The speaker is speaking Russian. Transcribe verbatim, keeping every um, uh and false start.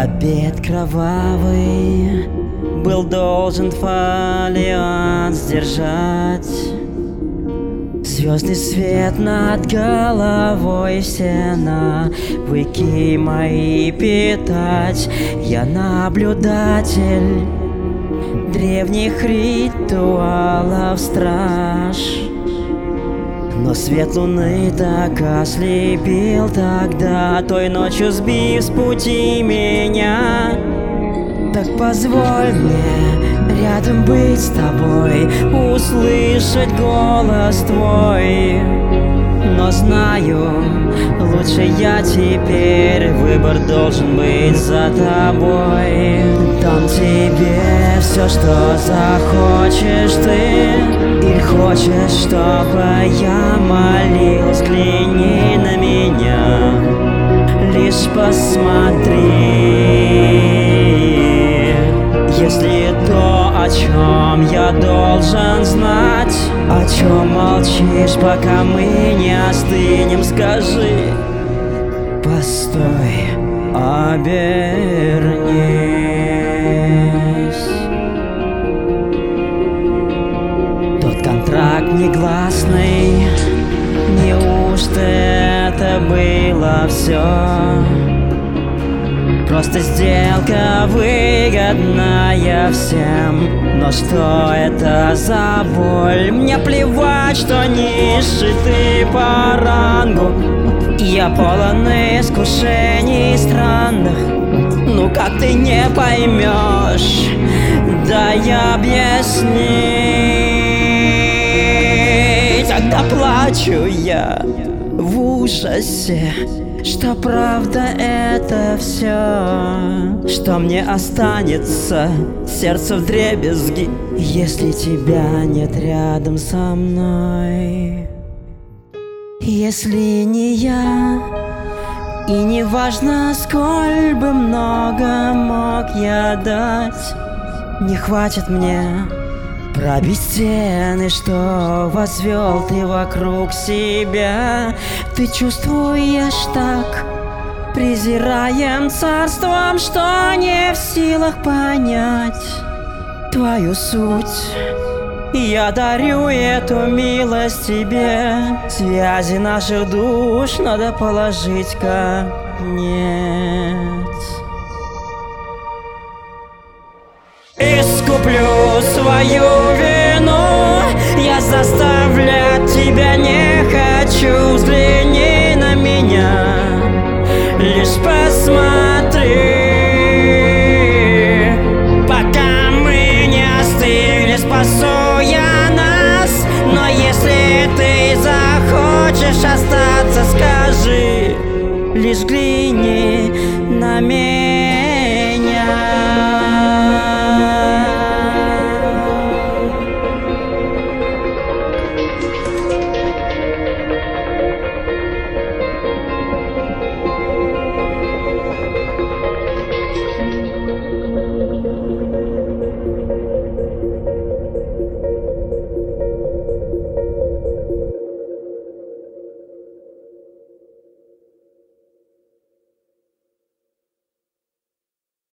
Обед кровавый был должен фолиант сдержать. Звездный свет над головой, все навыки мои питать. Я наблюдатель древних ритуалов страж. Но свет луны так ослепил тогда, той ночью сбив с пути меня. Так позволь мне рядом быть с тобой, услышать голос твой. Но знаю, лучше я теперь, выбор должен быть за тобой. Дам тебе все, что захочешь ты. Или хочешь, чтобы я молил? Взгляни на меня, лишь посмотри. Если то, о чем я должен знать, о чем молчишь, пока мы не остынем, скажи. Постой, обернись. Тот контракт негласный, неужто это было все? Просто сделка выгодная всем. Но что это за боль? Мне плевать, что ниже ты по рангу. Я полон искушений странных. Ну как ты не поймешь? Дай объяснить. Тогда плачу я в ужасе, что правда это все, что мне останется сердце вдребезги, если тебя нет рядом со мной. Если не я, и не важно, сколь бы много мог я дать, не хватит мне пробить стены, что возвел ты вокруг себя. Ты чувствуешь так презираем царством, что не в силах понять твою суть. Я дарю эту милость тебе. Связи наших душ надо положить конец. Искуплю свою вину, я заставлять тебя не хочу. Взгляни на меня, лишь посмотри. Пока мы не остыли, спасу я нас. Но если ты захочешь остаться, скажи. Лишь взгляни на меня.